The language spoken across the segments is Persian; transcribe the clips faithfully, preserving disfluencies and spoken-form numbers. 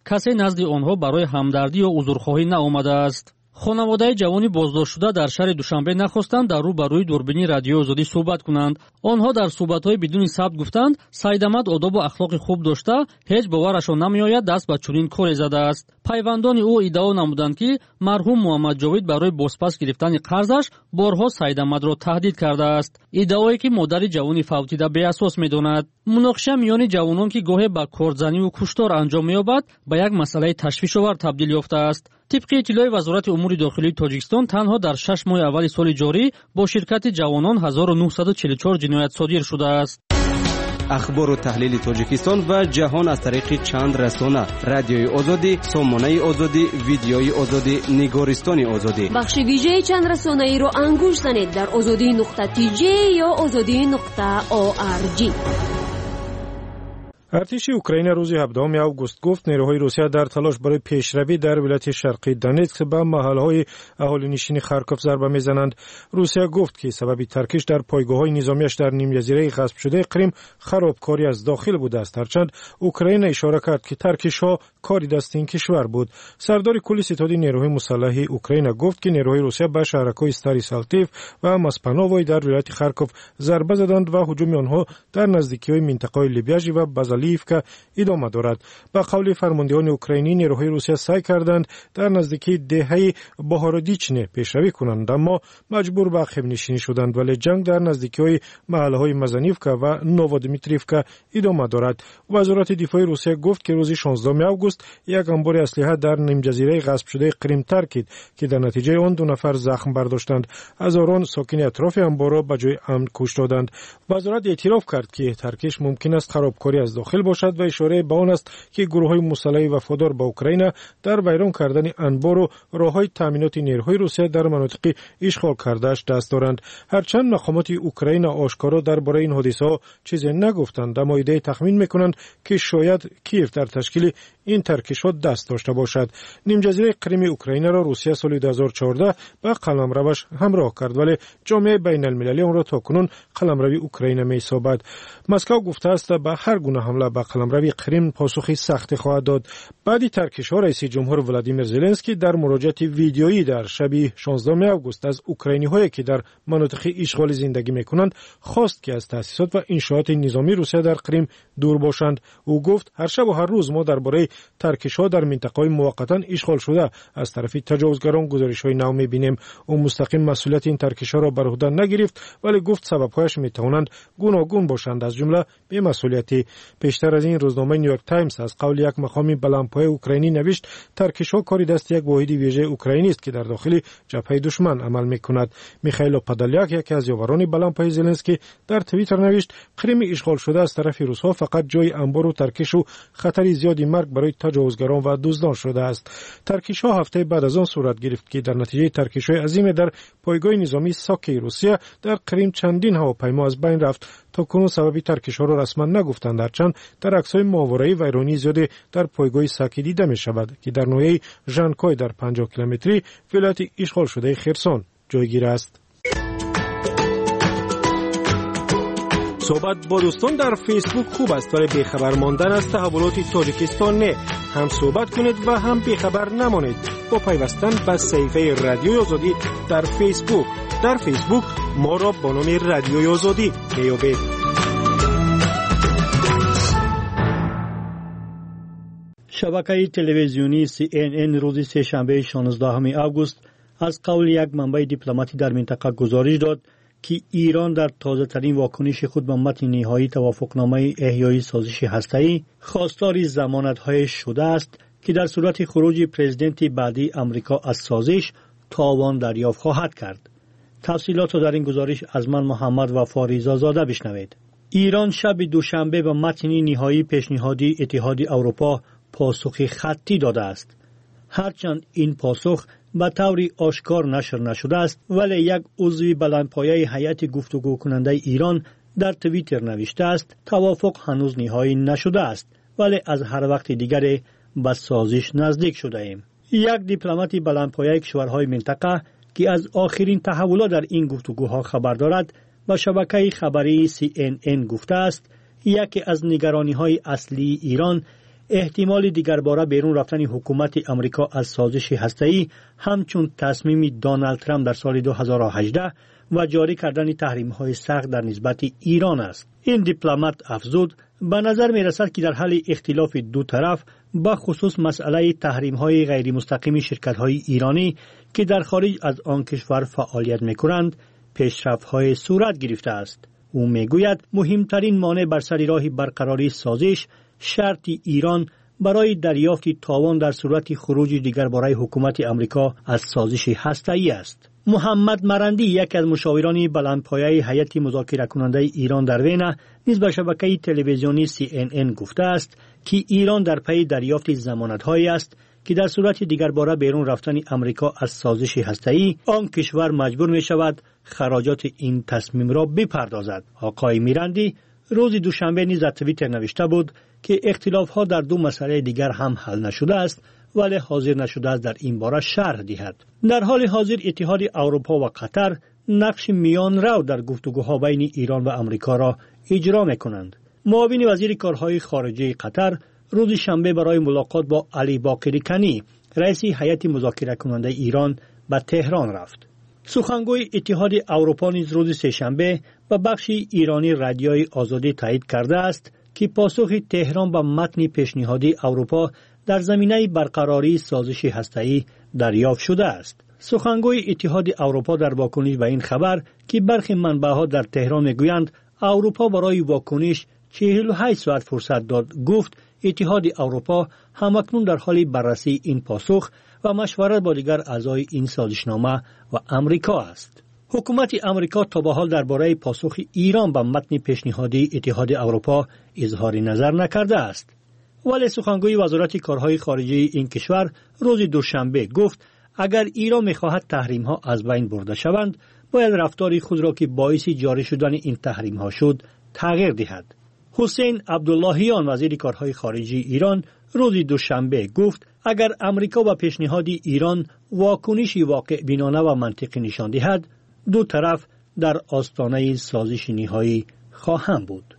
کسی نزد آنها برای همدردی یا عذرخواهی نآمده است. خانواده جوانی بازداشت شده در شهر دوشنبه نخواستند در روبروی دوربینی رادیوی آزادی صحبت کنند. آنها در صحبت‌های بدون ثبت گفتند سیداحمد آداب و اخلاق خوب داشته، هیچ باورشان نمی‌آید دست به چنین کاری زده است. پیوندان او ادعا نمودند که مرحوم محمد جاوید برای بازپس گرفتن قرضش بارها سیداحمد را تهدید کرده است. ادعایی که مادر جوانی فوتیده بی اساس می‌داند. مناقشه میان جوانان که گاهی به کارزنی و کشتار انجام می‌یابد به یک مسئله تشویش‌آور تبدیل یافته است. طبق اطلاع وزارت امور داخلی تاجیکستان تنها در شش ماه اول سال جاری با شرکت جوانان هزار و نهصد و چهل و چهار جنایت صادر شده است. اخبار و تحلیل تاجیکستان و جهان از طریق چند رسانه: رادیوی آزادی، سامانه آزادی، ویدیوی آزادی، نگارستان آزادی. بخش ویژه چند رسانه ای را انگوش زنید در آزادی نقطه تی جی یا آزادی نقطه او آر جی. ارتش اوکراین روز هفدهم آگوست گفت نیروهای روسیه در تلاش برای پیشروی در ولایت شرقی دونتسک به محلهای اهالی‌نشین خارکوف ضربه میزنند. روسیه گفت که سبب ترکش در پایگاه‌های نظامیش در نیم جزیره غصب شده کریم خرابکاری از داخل بوده است، هرچند اوکراین اشاره کرد که ترکش‌ها کاری دست این کشور بود. سردار کل ستاد نیروهای مسلح اوکراین گفت که نیروهای روسیه به شهرک‌های ستاریسالتیف و ماسپانووی در ولایت خارکوف ضربه زدند و هجوم آنها در نزدیکی‌های منطقه لیبیاژی و لیفکا ادامه دارد. با قول فرماندهان اوکراینی نیروهای روسیه سعی کردند در نزدیکی دهه بهارودیچنه پیشروی کنند، اما مجبور به عقب نشینی شدند، ولی جنگ در نزدیکی‌های محله‌های مزانیفکا و نوودمیتریفکا ادامه دارد. وزارت دفاع روسیه گفت که روز شانزدهم آگوست یک انبار اسلحه در نیم جزیره غصب شده کریم ترکید که در نتیجه آن دو نفر زخم برداشتند. هزاران ساکن اطراف انبار را به جای امن کشته دادند. وزارت اعتراف کرد که ترکش ممکن است خرابکاری از داخل باشد و اشاره به آن است که گروه‌های مسلح وفادار به اوکراین در ویران کردن انبار و راه‌های تامینات نیروهای روسیه در مناطق اشغال کرده‌اش دست دارند. هرچند مقامات اوکراین آشکارا درباره این حادثه‌ها چیزی نگفتند، اما ایده تخمین می‌کنند که شاید کیف در تشکیل این ترکش‌ها دست داشته باشد. نیم جزیره کریم اوکراین را روسیه سال دو هزار و چهارده به قلمروش همراه کرد، ولی جامعه بین‌المللی آن را تاکنون قلمرو اوکراین می‌سابد. مسکو گفته است به هر گونه حمله به قلمرو کریم پاسخی سخت خواهد داد. بعد ترکش‌ها رئیس جمهور ولادیمیر زلنسکی در مراجعه ویدیویی در شب شانزدهم آگوست از اوکراینی‌هایی که در مناطق اشغال زندگی می‌کنند خواست که از تأسیسات و انشاءات نظامی روسیه در کریم دور باشند. او گفت هر شب و هر روز ما درباره ترکش‌ها در منطقه‌های موقتاً اشغال شده از طرف تجاوزگران گزارش‌های نو می‌بینیم. او مستقیم مسئولیت این ترکش‌ها را بر عهده نگرفت، ولی گفت سبب‌هایش می‌توانند گوناگون باشند، از جمله بی‌مسئولیتی. پیشتر از این روزنامه نیویورک تایمز از قول یک مقام بلندپایه اوکراینی نوشت ترکش‌ها کاری دست یک واحد ویژه اوکراینی است که در داخل جبهه دشمن عمل می‌کند. میخائیل پادالیاک یکی از یاوران بلندپایه زلنسکی در توییتر نوشت کریم اشغال شده از طرف روس‌ها فقط جای انبار و ترکش و خطر زیادی مرگ برای تجاوزگران و دزدان شده است. ترکش‌ها هفته بعد از آن صورت گرفت که در نتیجه ترکش‌های عظیم در پایگاه نظامی ساکی روسیه در کریم چندین هواپیما از بین رفت. تا کنون سبب ترکش‌ها را رسما نگفتند، هرچند در عکس‌های ماورایی ویرانی زیادی در پایگاه ساکی دیده می‌شود که در ناحیه ژانکوی در پنجاه کیلومتری ولایت اشغال شده خرسون جایگیر است. صحبت با دوستان در فیسبوک خوب است، ولی بیخبر ماندن از تحولات تاجیکستان نه. هم صحبت کنید و هم بیخبر نمانید با پیوستن به صفحه رادیوی آزادی در فیسبوک. در فیسبوک ما را با نام رادیوی آزادی میابید. شبکه تلویزیونی سی ان ان روز سه‌شنبه شانزدهم آگوست از قول یک منبع دیپلماتی در منطقه گزارش داد که ایران در تازه ترین واکنش خود به متن نهایی توافقنامه احیای سازش هسته‌ای خواستار ضمانت‌های شده است که در صورت خروج پرزیدنت بعدی آمریکا از سازش تاوان دریافت خواهد کرد. تفصیلات را در این گزارش از من محمد وفاریزا زاده بشنوید. ایران شب دوشنبه به متن نهایی پیشنهادی اتحاد اروپا پاسخ خطی داده است. هرچند این پاسخ به طوری آشکار نشر نشده است، ولی یک عضو بلندپایه هیئت گفتگو کننده ایران در توییتر نوشته است توافق هنوز نهایی نشده است، ولی از هر وقت دیگر به سازش نزدیک شده ایم. یک دیپلمات بلندپایه کشورهای منطقه که از آخرین تحولات در این گفتگوها خبر دارد به شبکه خبری سی ان ان گفته است یکی از نگرانی‌های اصلی ایران احتمال دیگر باره بیرون رفتن حکومت امریکا از سازش هسته‌ای همچون تصمیم دونالد ترامپ در سال دو هزار و هجده و جاری کردن تحریم‌های سخت در نسبت ایران است. این دیپلمات افزود به نظر می رسد که در حال اختلاف دو طرف با خصوص مسئله تحریم‌های غیر مستقیم شرکت‌های ایرانی که در خارج از آن کشور فعالیت می‌کنند پیشرفت‌های صورت گرفته است. او میگوید مهمترین مانع بر سر راه برقراری سازش شرط ایران برای دریافت تاوان در صورت خروج دیگر برای حکومت امریکا از سازش هسته‌ای است. محمد مرندی یک از مشاوران بلندپایه هیئت مذاکره کننده ایران در وین نیز به شبکه تلویزیونی سی ان ان گفته است که ایران در پی دریافت ضمانت‌هایی است که در صورت دیگر باره بیرون رفتن امریکا از سازش هسته‌ای آن کشور مجبور می شود خراجات این تصمیم را بپردازد. آقای میرندی روز دوشنبه نیز در توییتر نوشته بود که اختلاف‌ها در دو مسئله دیگر هم حل نشده است ولی حاضر نشده است در این باره شرح دهد. در حال حاضر اتحاد اروپا و قطر نقش میان رو در گفتگوها بین ایران و امریکا را اجرا می‌کنند. معاون وزیر کارهای خارجه قطر روز شنبه برای ملاقات با علی باقری کنی رئیس هیئت مذاکره کننده ایران به تهران رفت. سخنگوی اتحاد اروپا نیز روز سه‌شنبه به بخش ایرانی رادیوی آزادی تایید کرده است که پاسخ تهران به متن پیشنهادی اروپا در زمینه برقراری سازش هسته‌ای دریافت شده است. سخنگوی اتحاد اروپا در واکنش به این خبر که برخی منبع‌ها در تهران میگویند اروپا برای واکنش چهل و هشت ساعت فرصت داد گفت اتحاد اروپا همکنون در حال بررسی این پاسخ و مشورت با دیگر اعضای این سازشنامه و امریکا است. حکومت امریکا تا به حال درباره پاسخ ایران به متن پیشنهادی اتحاد اروپا اظهار نظر نکرده است. ولی سخنگوی وزارت کارهای خارجه این کشور روز دوشنبه گفت اگر ایران می‌خواهد تحریم‌ها از بین برده شوند باید رفتار خود را که باعث جاری شدن این تحریم‌ها شد تغییر دهد. حسین عبداللهیان وزیر کارهای خارجه ایران روز دوشنبه گفت اگر امریکا با پیشنهاد ایران واکنشی واقع بینانه و منطقی نشان دهد دو طرف در آستانه سازش نهایی خواهند بود.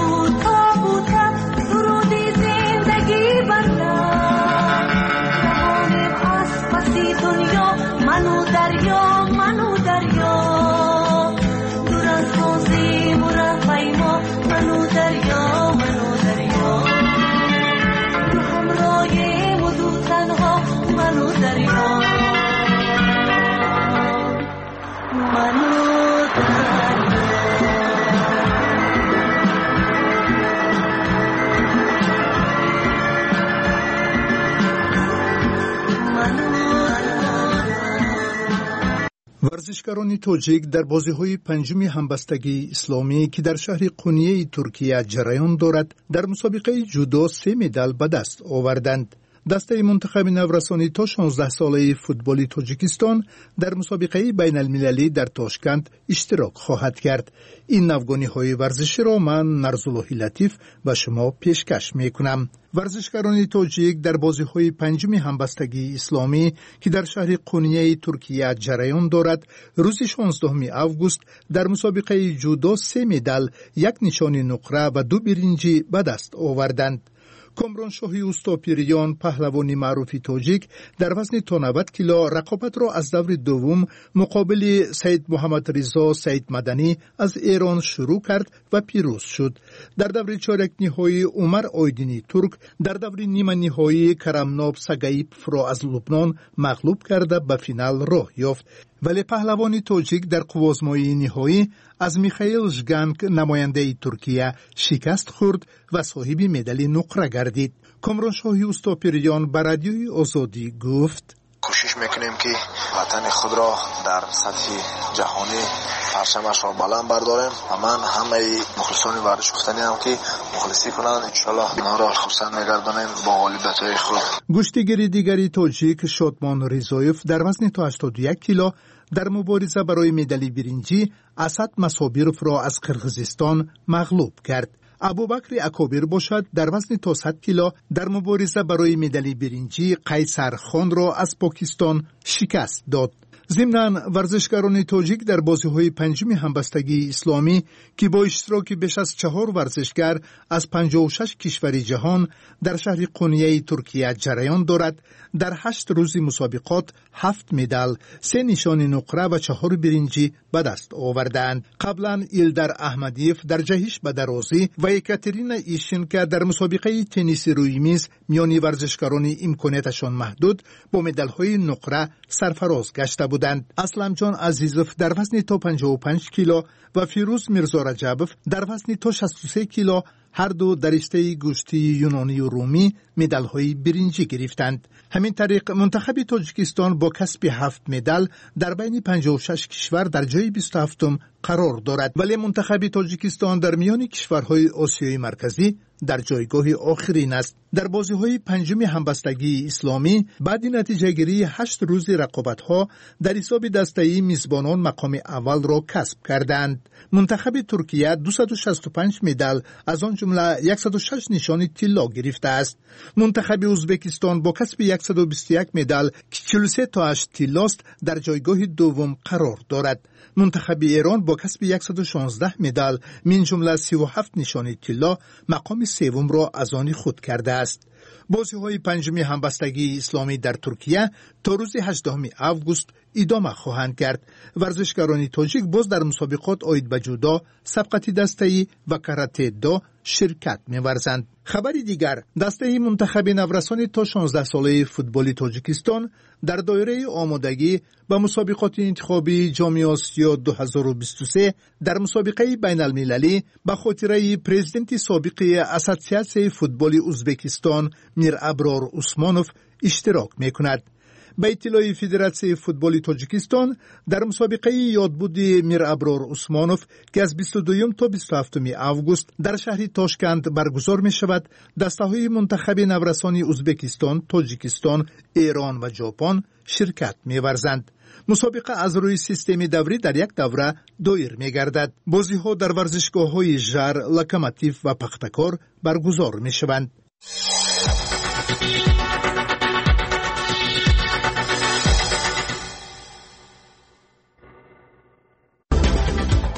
ورزشکاران تاجیک در بازی‌های پنجم همبستگی اسلامی که در شهر قونیه ترکیه جریان دارد در مسابقه جودو سه مدال به دست آوردند. دسته منتخب نورسانی تا شانزده ساله فوتبال تاجیکستان در مسابقه بین المللی در تاشکند اشتراک خواهد کرد. این نوگانی‌های ورزشی را من نرزالله لطیف به شما پیشکش می‌کنم. ورزشکاران تاجیک در بازی‌های پنجم همبستگی اسلامی که در شهر قونیه ترکیه جریان دارد روز شانزدهم آگوست در مسابقه جودو سه مدال، یک نشان نقره و دو برنجی به دست آوردند. کامران شاهی اوستاپیریان پهلوانی معروف تاجیک در وزن تا نود کیلو رقابت را از دور دوم مقابل سید محمد رضا سید مدنی از ایران شروع کرد و پیروز شد. در دور چهارک نهایی عمر آیدینی ترک در دور نیمه نهایی کرمناب سگایپف را از لبنان مغلوب کرده به فینال راه یافت. ولی پهلوانی تاجیک در قوازمایی نهایی از میخائیل ژگانک نماینده ترکیه شکست خورد و صاحب مدال نقره گردید. کامران شاهی اوستاپیریان به رادیوی آزادی گفت: کوشش میکنیم که وطن خود را در سطح جهانی پرچمش را بلند برداریم و من همه مخلصان ورزش گفتنی هم که مخلصی کنند انشالله ما را خرسند میگردانیم با غالبیت های خود. گشتیگری دیگری تاجیک شادمان رضایف در وزن تا هشتاد و یک کیلو در مبارزه برای مدال برنجی اسد مصابیروف را از قرقیزستان مغلوب کرد. ابوبکر اکابر باشد در وزن تا صد کیلو در مبارزه برای مدال برنجی قیصر خان را از پاکستان شکست داد. ضمناً ورزشکاران تاجیک در بازی‌های پنجم همبستگی اسلامی که با اشتراک بیش از چهار ورزشکار از پنجاه و شش کشور جهان در شهر قونیه ترکیه جریان دارد در هشت روز مسابقات هفت مدال، سه نشان نقره و چهار برنجی به دست آوردند. قبلا ایلدر احمدیف در جهش به درازی و یکاترینا ایشینکا در مسابقه تنیس روی میز میان ورزشکاران امکاناتشان محدود با مدال‌های نقره سرفراز گشته بودند. اسلم جان عزیزوف در وزن تا پنجاه و پنج کیلو و فیروز میرزا رجبوف در وزن تا شصت و سه کیلو هر دو در رشته گوشتی یونانی و رومی مدال‌های برنجی گرفتند. همین طریق منتخب تاجیکستان با کسب هفت مدال در بین پنجاه و شش کشور در جای بیست و هفتم قرار دارد، ولی منتخب تاجیکستان در میان کشورهای آسیای مرکزی در جایگاه آخرین است. در بازی‌های پنجم همبستگی اسلامی بعد نتیجه گیری هشت روز رقابت‌ها در حساب دسته‌ای میزبانان مقام اول را کسب کردند. منتخب ترکیه دویست و شصت و پنج مدال از آن جمله صد و شش نشان طلا گرفته است. منتخب ازبکستان با کسب صد و بیست و یک مدال که چهل و سه تا هشت طلاست در جایگاه دوم قرار دارد. منتخب ایران با کسب صد و شانزده مدال من جمله سی و هفت نشان طلا مقام سوم را از آن خود کرده است. بازی‌های پنجم همبستگی اسلامی در ترکیه تا روز هجدهم آگوست ادامه خواهند کرد. ورزشکاران تاجیک باز در مسابقات آید به جودو، سبقت دسته‌ای و کاراته دو شرکت می‌ورزند. خبری دیگر، دسته منتخب نورسان تا شانزده ساله فوتبال تاجیکستان در دایره آمادگی به مسابقات انتخابی جام آسیا دو هزار و بیست و سه در مسابقه بین المللی به خاطره پرزیدنت سابق اساسیاسیون فوتبال ازبکستان میر ابرار عثمانوف اشتراک می‌کند. به اطلاع فدراسیون فوتبال تاجیکستان در مسابقه یادبود میر ابرار عثمانوف که از بیست و دو تا بیست و هفت آگوست در شهر تاشکند برگزار می شود، دسته‌های منتخب نورسان ازبکستان، تاجیکستان، ایران و ژاپن شرکت می ورزند. مسابقه از روی سیستم دوری در یک دوره دایر می گردد. بازی ها در ورزشگاه های ژر، لوکوموتیو و پختکار برگزار می شوند.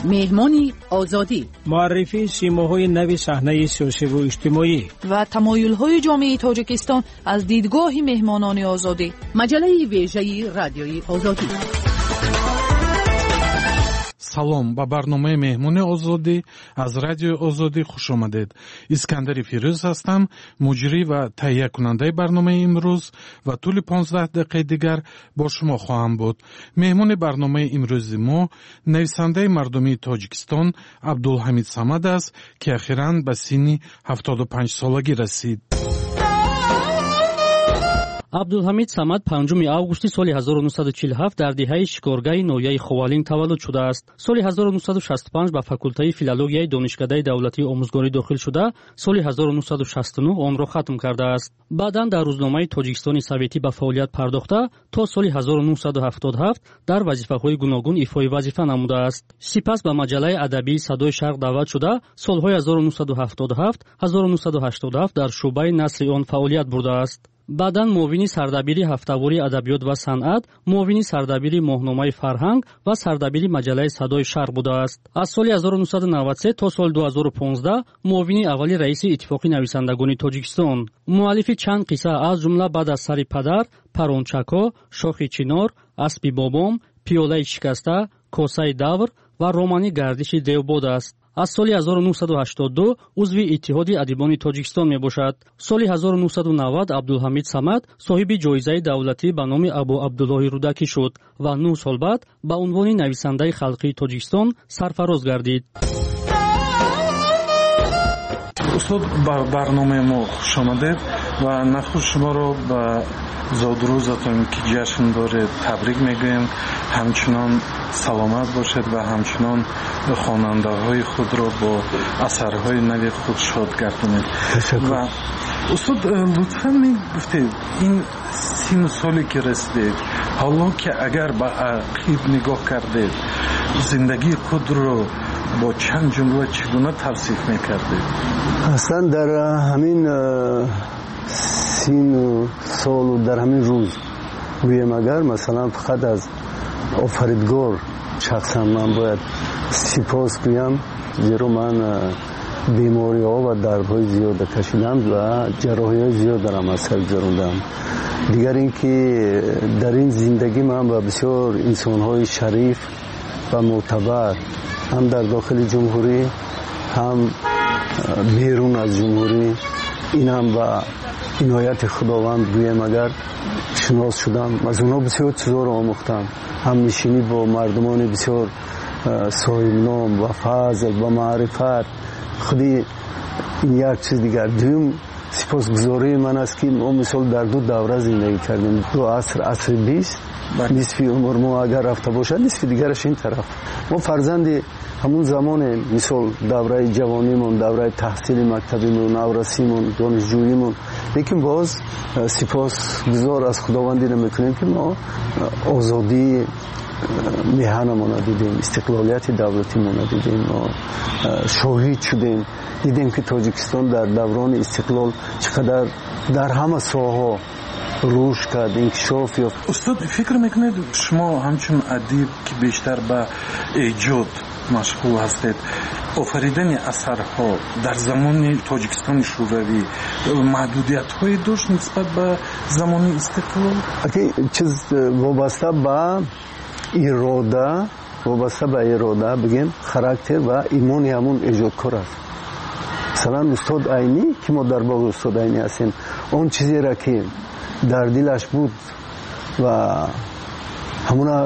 مهمان آزادی، معرفی سیماهای نوی صحنه سیاسی و اجتماعی و تمایل‌های جامعه تاجیکستان از دیدگاه مهمانان آزادی. مجله ویژه رادیوی آزادی. салом ба барномаи меҳмони озодӣ аз радиои озодӣ хуш омадед. искандари фирӯз ҳастам, муҷрӣ ва таҳиякунандаи барномаи имрӯз ва тӯли понздаҳ дақиқаи дигар бо шумо хоҳам буд. меҳмони барномаи имрӯзи мо нависандаи мардумии тоҷикистон абдулҳамид самад аст, ки ахиран ба синни ҳафтоду панҷсолагӣ расид. абдулҳамид самад панҷуми августи соли ҳазору нуҳсаду чилу ҳафт дар деҳаи шикоргаҳи ноҳияи ховалин таваллуд шудааст. соли ҳазору нуҳсаду шасту панҷ ба факултаи филологияи донишкадаи давлатии омӯзгорӣ дохил шуда, соли ҳазору нуҳсаду шасту нӯҳ онро хатм кардааст. баъдан дар рӯзномаи Тоҷикистони Советӣ ба фаъолият пардохта, то соли ҳазору нуҳсаду ҳафтоду ҳафт дар вазифаҳои гуногун ифои вазифа намудааст. сипас ба маҷалаи адабии Садои Шарқ даъват шуда, солҳои ҳазору нуҳсаду ҳафтоду ҳафт - ҳазору нуҳсаду ҳаштоду ҳафт дар шуъбаи насри он фаъолият бурдааст. баъдан муовини сардабири ҳафтавори адабиёт ва санъат, муовини сардабири моҳномаи фарҳанг ва сардабири маҷалаи Садои Шарқ будааст. аз соли ҳазору нуҳсаду навадцать се то соли ду ҳазору понздаҳ муовини аввали раиси Иттифоқи нависандагони Тоҷикистон. муаллифи чанд қисса аз ҷумла баъд аз сари падар, Парончако, Шохи чинор, Аспи бобом, Пиёлаи шикаста, Косаи давр ва романи Гардиши девбод аст. аз соли ҳазору нуҳсаду ҳаштоду ду узви Иттиҳоди адибони Тоҷикистон мебошад. соли ҳазору нуҳсаду навад Абдулҳамид Самад соҳиби ҷоизаи давлатӣ ба номи Абу Абдуллоҳи Рудакӣ шуд ва нӯҳ сол баъд ба унвони нависандаи халқии Тоҷикистон сарфароз гардид. устод, ба барномаи мо хуш омадед ва нахуш шуморо ба зодрӯзатон ки ҷашн доред табрик мегӯем. ҳамчунон саломат бошед ва ҳамчунон хонандаҳои худро бо асарҳои нави худ шод гардонед. ва устод, лутфан мегуфтед ин сину соле ки расидед, ҳоло ки агар ба ақиб нигоҳ кардед, зиндагии худро бо чанд ҷумла чӣ гуна тавсиф мекардед? аслан дар ҳамин сину солу дар ҳамин рӯз гӯем, агар масалан фақат аз офаридгор шахсан ман бояд сипос гӯям, зеро ман бемориҳо ва дардҳои зиёда кашидам ва ҷарроҳиҳои зиёд дарам аз сар гузарондам. дигар ин ки дар ин зиндагӣ ман ба бисёр инсонҳои шариф ва мӯътабар ҳам дар дохили ҷумҳурӣ ҳам берун аз ҷумҳурӣ, инам ба инояти худованд гӯем агар шинос шудам. аз онҳо бисёр чизҳоро омӯхтам, ҳамнишинӣ бо мардумони бисёр соҳибном ва фазл ва маърифат. худи ин як чиз дигар. дуюм, сипосгузории ман аст ки мо мисол дар ду давра зиндагӣ кардем. ду аср, асри бист, нисфи умр мо агар рафта бошад, нисфи дигараш ин тараф. мо фарзанди ҳамун замоне, мисол давраи ҷавонимон, давраи таҳсили мактабимон, наврасимон, донишҷӯимон. лекин боз сипосгузор аз худовандӣ намекунем ки мо озодии меҳанамона дидем, истиқлолияти давлатимона дидем, шоҳид шудем, дидем ки Тоҷикистон дар даврони истиқлол чӣ қадар дар ҳама соҳо рушд кард, инкишоф ёфт. устод, фикр мекунед шумо ҳамчун адиб ки бештар ба эҷод машғул ҳастед, офаридани асарҳо дар замони Тоҷикистони шӯравӣ маҳдудиятҳое дошт нисбат ба замони истиқлол? чиз вобаста ба ирода, вобаста ба ирода бигем характер ва имони ҳамун эҷодкор аст. масалан устод Айнӣ ки мо дар боғи устод Айнӣ ҳастем, он чизеро ки дар дилаш буд ва ҳамуна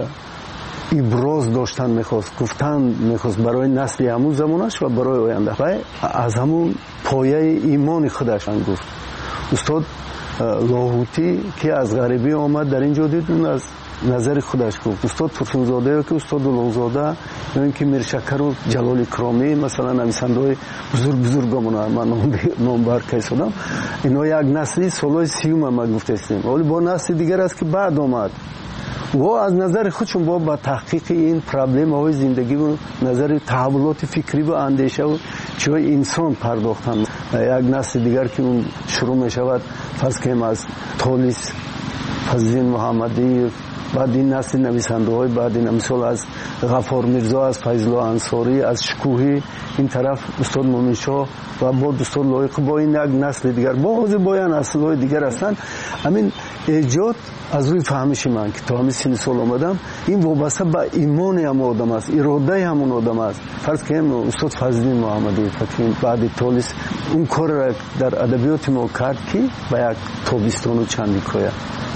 иброз доштан мехост, гуфтан мехост барои насли ҳамун замонаш ва барои оянда, ва аз ҳамун пояи имони худаш гуфт. устод Лоҳутӣ ки аз ғарибӣ омад дар ин ҷо дид, аз назари худаш гуфт. устод Турсунзодаё ки устод Улуғзода, ё ин ки Миршакару Ҷалоли Кромӣ, масалан нависандаҳои бузург бузургомона ман номбар кайсодам, инҳо як насли солҳои сиюма ма гуфтастем. вале бо насли дигар аст ки баъд омад. во аз назари худшон бо ба таҳқиқи ин проблемаҳои зиндагиву назари таҳаввулоти фикрӣ ва андешаву чиҳои инсон пардохтанд. як насли дигар ки он шурӯъ мешавад, фарз кунем аз Толис, Фазлиддин Муҳаммадиев, بعد این نسل نویسنده های بعد این مثال از غفار میرزا، از فیض‌الله انصاری، از شکوهی، این طرف استاد مومن شاه و با استاد لایق، با این یک نسل دیگر با بایان نسل های دیگر هستند. همین ایجاد از روی فهمش من که تا همین سن سال آمدم، این وابسته به ایمان هم آدم است، اراده همون آدم است. فرض کنیم استاد فضلی محمدی فتحی بعد تالیس اون کار را در ادبیات ما کرد که با یک تابستان و چندیکای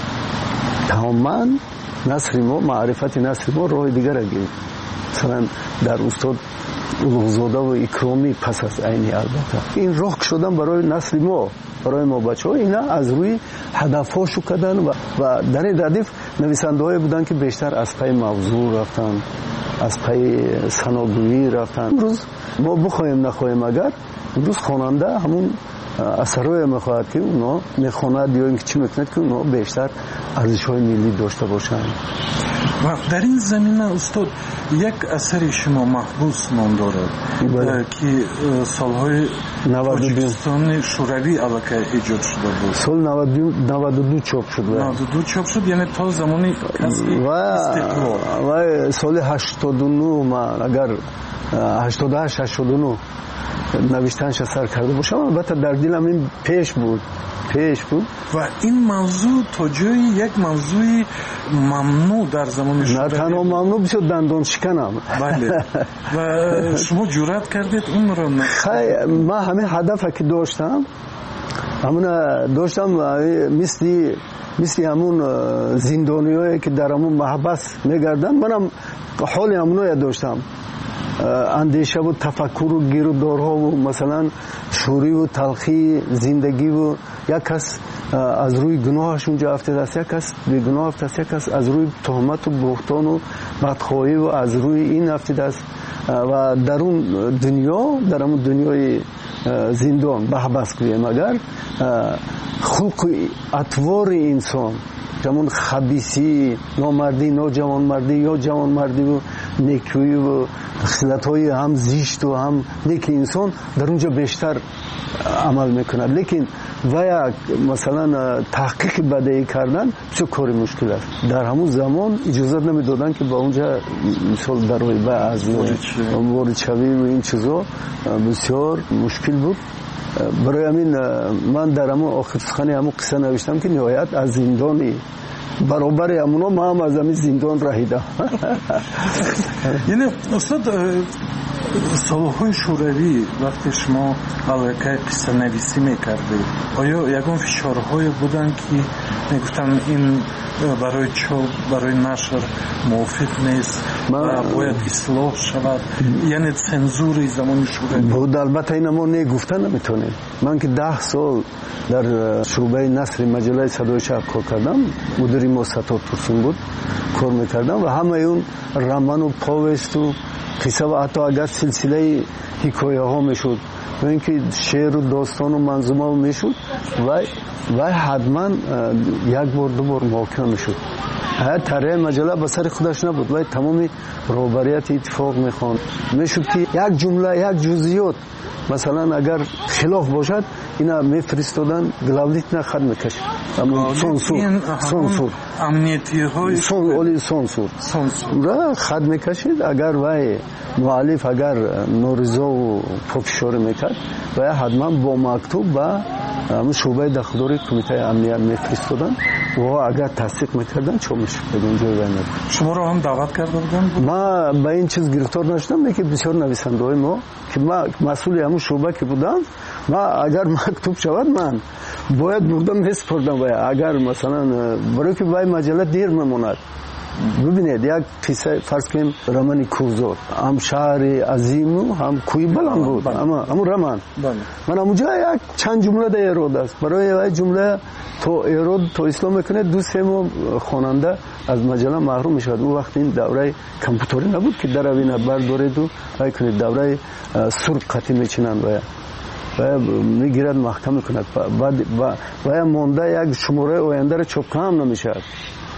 تماما نصر ما، معرفت نصر ما راه دیگر گرفت. مثلا در استاد اولوزاده و اکرامی پس از عینی البته این راه شدن برای نسل ما، برای ما بچه ها، اینا از روی هدفاشو کردن و, و در این ردیف نویسنده های بودن که بیشتر از پای موضوع رفتن، از پای سناگویی رفتن. امروز ما بخوایم نخوایم اگر امروز خواننده همون اثرهای میخواهد که اونا میخواند یا اینکه چی میکند که اونا بیشتر ارزش های ملی داشته باشند. و در این زمینه استاد یک اثر شما محبوس نام دارد که سالهای تاجیکستان شوروی علاقه ایجاد شده بود. سال نود و دو چاپ شد. نود و دو چاپ شد، یعنی تا زمانی کسب استقلال. و سال هشتاد و نه من اگر هشتاد و هشت هشتاد و نه نوشتنش سر کرده باشم، البته در دلم این پیش بود پیش بود و این موضوع تا جایی یک موضوع ممنوع در زمان شوروی. نه تنها ممنوع بسیار دندان شکنم. بله. و شما جرأت کردید اون رو؟ خیلی من همه هدفی که داشتم همون داشتم مثل مثل همون زندانیایی که در همون محبس میگردن، منم حال همونو داشتم. اندیشه و تفکر و گیرودارها و مثلا شوری و تلخی زندگی و یک کس از روی گناهش اونجا افتاده است، یک کس بی گناه افتاده است، یک کس از روی تهمت و بهتان و بدخواهی و از روی این افتاده است و در اون دنیا، در اون دنیای زندان بحبس کنیم اگر خلق اطوار انسان، جمعون خبیسی، نامردی، ناجوانمردی یا جوانمردی و نیکویی و خصلت‌های هم زیشت و هم نیک انسان در اونجا بیشتر عمل میکند. لیکن و یک مثلا تحقیق بدیهی کردن بسیار کار مشکل است. در همون زمان اجازه نمیدادن که با اونجا مثال در روی از وارد شوی و این چیزا بسیار مشکل بود. برای همین من در همون آخر سخن همون قصه نوشتم که نهایت از زندانی برابر همونا ما هم از همین زندان رهیدم. یعنی استاد سالهای شوروی وقتی شما علاقه قصه نویسی میکردید، آیا یکان فشارهای بودن که میگفتن این برای چاپ برای نشر موافق نیست و باید اصلاح شود، یعنی سنزور زمان شوروی بود؟ البته این ما نگفتن نمیتونه. من که ده سال در شعبه نشر مجله صدای شهر کار کردم، مدیر ما ستاد پرسون بود کار میکردم و همه اون رمان و پاوست و قصه و حتی اگر سلسله حکایه ها میشد و اینکه شعر و داستان و منظومه ها میشد و و حتما یک بار دو بار موقع میشد. هر طرح مجله به سر خودش نبود و تمامی روبریت اتفاق میخوان میشد که یک جمله یک جزئیات مثلا اگر خلاف باشد اینا میفرستادن گلاولیت نه خط میکشید، اما سانسور سانسور امنیتی های سانسور سانسور سانسور خط میکشید. اگر وای مؤلف اگر نورزا و پافشار میکرد و حتما با مکتوب با همون شعبه داخلی کمیته امنیت میفرستادن و اگر تصدیق میکردن چه میشد اونجا وینر. شما رو هم دعوت کرده بودن؟ ما به این چیز گرفتار نشدم که بسیار نویسنده های ما که ما مسئول همون شعبه که بودم، ما اگر مکتوب شود من باید مردم میسپردم و اگر مثلا برای که وای مجله دیر میموند. ببینید یک قصه فرض کنیم رمان کوزور هم شهر عظیم و هم کوی بلند بود، اما اما رمان من اونجا یک چند جمله در ایراد است. برای یک جمله تو ایراد تو اسلام میکنه دو سه ماه خواننده از مجله محروم میشد. اون وقت این دوره کامپیوتری نبود که در اوینه بردارید و وای کنید دوره سرب قطعی میچینند و و میگیرد محکم میکند بعد و مونده یک شماره آینده را چاپ هم نمیشد.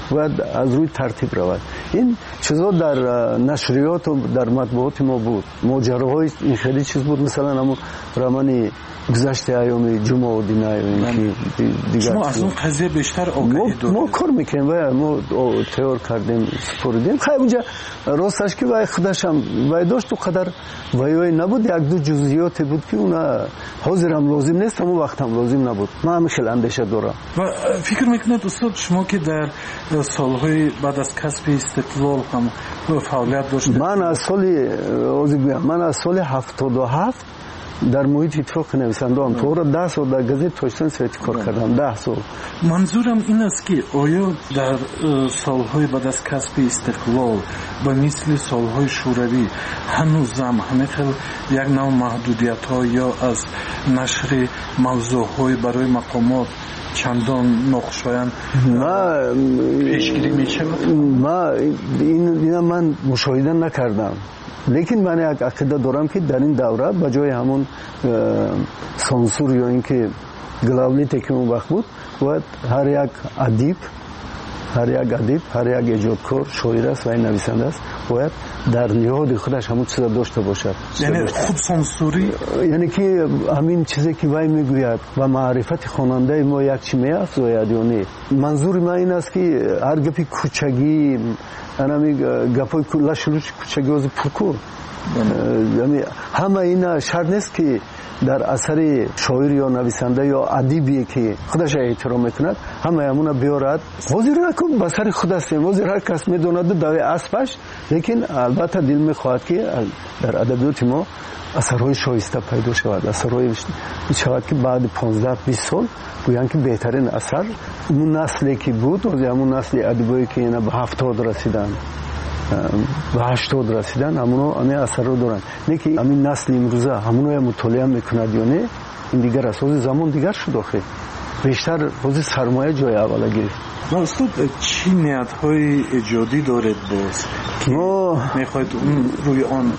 باید از روی ترتیب رود. این چیزا در نشریات و در مطبوعات ما بود. ماجراهای این خیلی چیز بود، مثلا همون رمان گذشته ایام جمعه و دینه این دیگر. شما از اون قضیه بیشتر آگاهی دارید؟ ما کار میکنیم و ما تیار کردیم سپردیم. خیلی اونجا راستش که وای خودش هم وای داشت و قدر وای وای نبود، یک دو جزئیاتی بود که اونا حاضرم لازم نیست، همون وقت هم لازم نبود. من هم خیلی اندیشه دارم. و فکر میکنید استاد شما که در سالهای بعد از کسب استقلال هم فعالیت داشتید؟ من از سال من از سال هفتاد و هفت در محیط اتفاق نویسنده هم تو را ده سال در گزیت توشتن سویتی کار کردم. ده سال. منظورم این است که آیا در سالهای بعد از کسب استقلال به مثل سالهای شوروی هنوزم همه خیل یک نوع محدودیت ها یا از نشر موضوع های برای مقامات چندان ناخوشایند پیشگیری میشه؟ ما این من مشاهده نکردم، لیکن من یک عقیده دارم که در این دوره به جای همون سانسور یا اینکه گلاولیتی که اون وقت بود، باید هر یک ادیب هر یک ادیب هر یک ایجادکار شاعر است و نویسنده است باید در نهاد خودش همون چیزا داشته باشد. یعنی خود سانسوری، یعنی که همین چیزی که وای میگوید و معرفت خواننده ما یک چی میافزاید یا نه. منظور من این است که هر گپی کوچگی انا می گپای کلا شروعش کوچگی از پرکو، یعنی همه اینا شرط نیست که در اثر شاعر یا نویسنده یا ادیبی که خودش احترام میکند همه همونا بیارد. حاضر نکن به سر خود است، حاضر هر کس میدوند دوی اسبش، لیکن البته دل میخواهد که در ادبیات ما اثرهای شایسته پیدا شود، اثرهای شود که بعد پانزده بیست سال گویان که بهترین اثر اون نسلی که بود و همون نسل ادیبایی که اینا به هفتاد رسیدن به هشتاد رسیدن همونو همه اثر رو دارن. نه که همین نسل امروزه همونو مطالعه میکند یا نه، این دیگر است. حوض زمان دیگر شد آخه بیشتر حوض سرمایه جای اولا گرفت. ما استاد چی نیت‌های ایجادی دارید باز که ما میخواید روی آن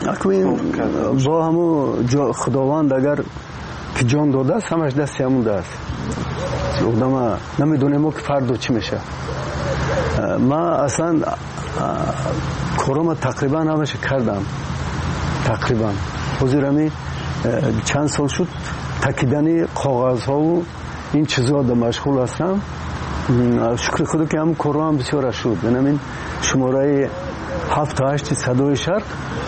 با همون خداوند اگر که جان داده است همش دستی همون دست آدم نمیدونه ما که فردا چی میشه. ما اصلا کارم تقریبا همش کردم، تقریبا حضور همی چند سال شد تکیدنی کاغذ ها و این چیزها در مشغول هستم. شکر خدا که هم کارم هم بسیار شد. یعنی شماره هفت هشت صدای شرق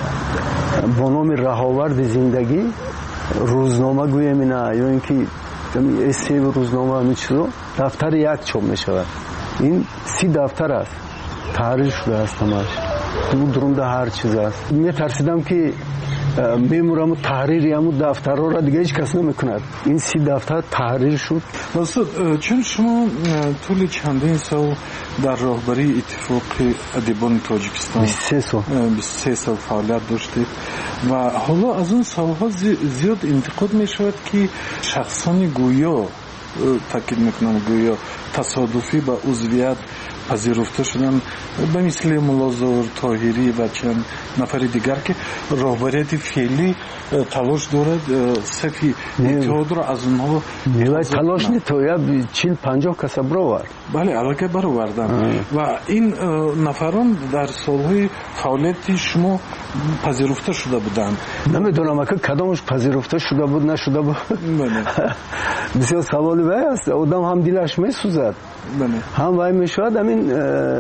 با نام رهاورد زندگی روزنامه گویم اینا یا اینکه ایسی و روزنامه همین چیزا دفتر یک چوب می شود. این سی دفتر است، تحریر شده است همش، دو درونده هر چیز است. می ترسیدم که میمورم و تحریری همون دفتر را دیگه هیچ کس نمیکند. این سی دفتر تحریر شد. استاد چون شما طول چندین سال در راهبری اتفاق ادیبان تاجیکستان بیست و سه سال بیست و سه سال فعالیت داشتید و حالا از اون سالها زیاد انتقاد می شود که شخصان گویا، تاکید میکنم گویا تصادفی به عضویت پذیرفته شدن به مثل ملازور طاهری و چند نفر دیگر که راهبریت فعلی تلاش دارد صفی اتحاد را از اونها نیوی تلاش نیتوید چیل پنجاه کس برآورد. بله علاقه برآوردن و این نفران در سالهای فعالیت شما پذیرفته شده بودند. نمیدونم اگه کدامش پذیرفته شده بود نشده بود. بسیار سوالی وای است. آدم هم دلش میسوزد، هم وای میشود. همین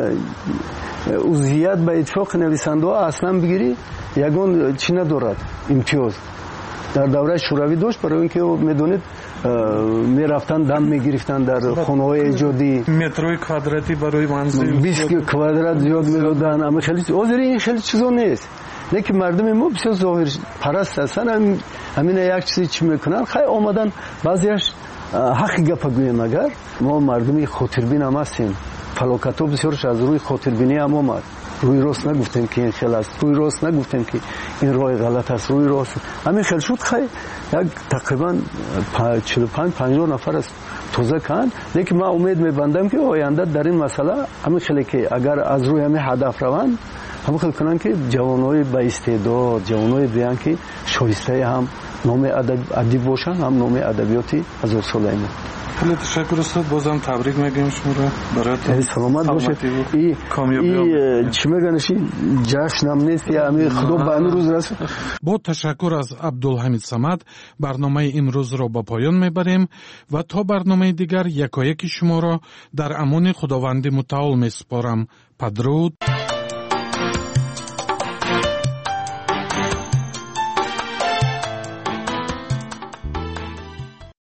عضویت به اتفاق نویسنده ها اصلا بگیری یگان چی ندارد امتیاز. در دوره شوروی داشت، برای اینکه میدونید میرفتن دم میگرفتن در خانه های ایجادی، متروی کвадрاتی برای منزل بیست کвадрат زیاد میدادن. اما خیلی حاضری این خیلی چیزا نیست. نه که مردم ما بسیار ظاهر پرست هستن، همین یک چیزی چی میکنن خیلی آمدن بعضیش حقی گپ گویم. اگر ما مردمی خاطربین هم هستیم، فلاکت‌ها بسیارش از روی خاطربینی هم آمد. روی راست نگفتیم که این خیلی است، روی راست نگفتیم که این راه غلط است، روی راست همین خیلی شد. خیلی یک تقریبا چهل و پنج پنجاه نفر است توزیع کردن. لیکن من امید میبندم که آینده در این مسئله همین خیلی که اگر از روی همین هدف روند همین خیلی کنن که جوانای با استعداد، جوانای بیان که شایسته هم نام ادبی باشن، هم نام ادبیاتی از اصول اینا. خیلی تشکر استاد. بازم تبریک میگیم شما رو براتون. سلامت باشید. این کامیابی چی میگنشی جشنم نیست یا می خدا به این روز رسید. با تشکر از عبدالحمید صمد برنامه امروز را به پایان میبریم و تا برنامه دیگر یکایک شما را در امان خداوند متعال میسپارم. بدرود.